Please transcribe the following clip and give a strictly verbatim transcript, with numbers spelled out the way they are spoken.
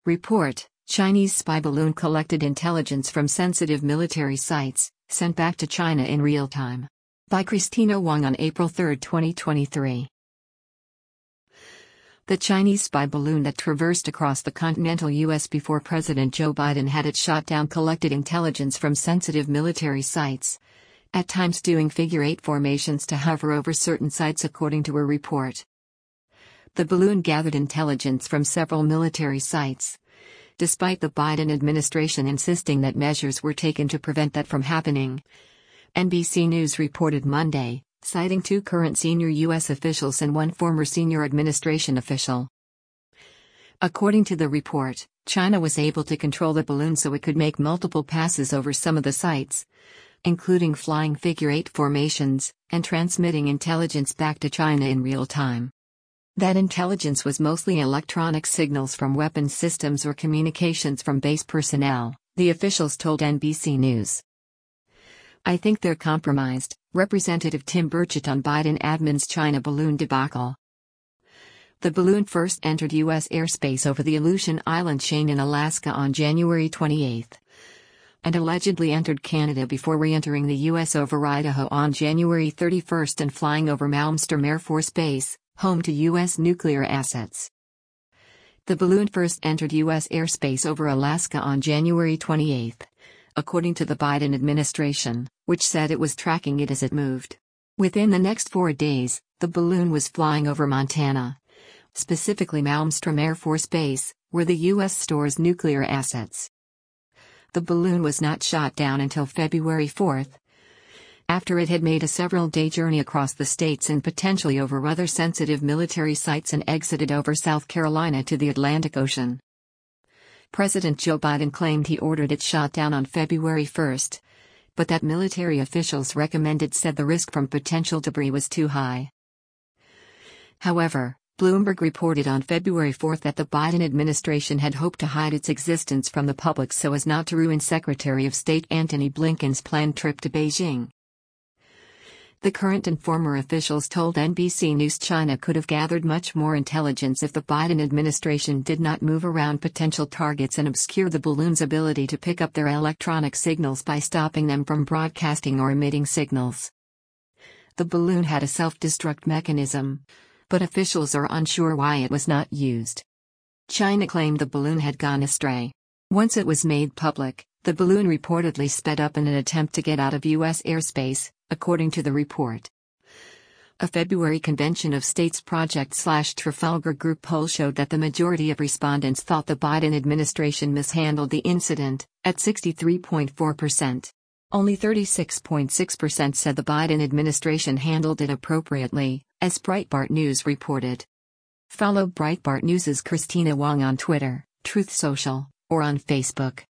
Report: Chinese spy balloon collected intelligence from sensitive military sites, sent back to China in real time. By Christina Wang on April third, twenty twenty-three. The Chinese spy balloon that traversed across the continental U S before President Joe Biden had it shot down collected intelligence from sensitive military sites, at times doing figure-eight formations to hover over certain sites according to a report. The balloon gathered intelligence from several military sites, despite the Biden administration insisting that measures were taken to prevent that from happening. N B C News reported Monday, citing two current senior U S officials and one former senior administration official. According to the report, China was able to control the balloon so it could make multiple passes over some of the sites, including flying figure-eight formations, and transmitting intelligence back to China in real time. That intelligence was mostly electronic signals from weapons systems or communications from base personnel, the officials told N B C News. "I think they're compromised," Representative Tim Burchett on Biden admin's China balloon debacle. The balloon first entered U S airspace over the Aleutian Island chain in Alaska on January twenty-eighth, and allegedly entered Canada before re-entering the U S over Idaho on January thirty-first and flying over Malmstrom Air Force Base, home to U S nuclear assets. The balloon first entered U S airspace over Alaska on January twenty-eighth, according to the Biden administration, which said it was tracking it as it moved. Within the next four days, the balloon was flying over Montana, specifically Malmstrom Air Force Base, where the U S stores nuclear assets. The balloon was not shot down until February fourth, after it had made a several-day journey across the states and potentially over other sensitive military sites and exited over South Carolina to the Atlantic Ocean. President Joe Biden claimed he ordered it shot down on February first, but that military officials recommended said the risk from potential debris was too high. However, Bloomberg reported on February fourth that the Biden administration had hoped to hide its existence from the public so as not to ruin Secretary of State Antony Blinken's planned trip to Beijing. The current and former officials told N B C News China could have gathered much more intelligence if the Biden administration did not move around potential targets and obscure the balloon's ability to pick up their electronic signals by stopping them from broadcasting or emitting signals. The balloon had a self-destruct mechanism, but officials are unsure why it was not used. China claimed the balloon had gone astray. Once it was made public, the balloon reportedly sped up in an attempt to get out of U S airspace, according to the report. A February Convention of States Project/Trafalgar Group poll showed that the majority of respondents thought the Biden administration mishandled the incident, at sixty-three point four percent. Only thirty-six point six percent said the Biden administration handled it appropriately, as Breitbart News reported. Follow Breitbart News' Christina Wang on Twitter, Truth Social, or on Facebook.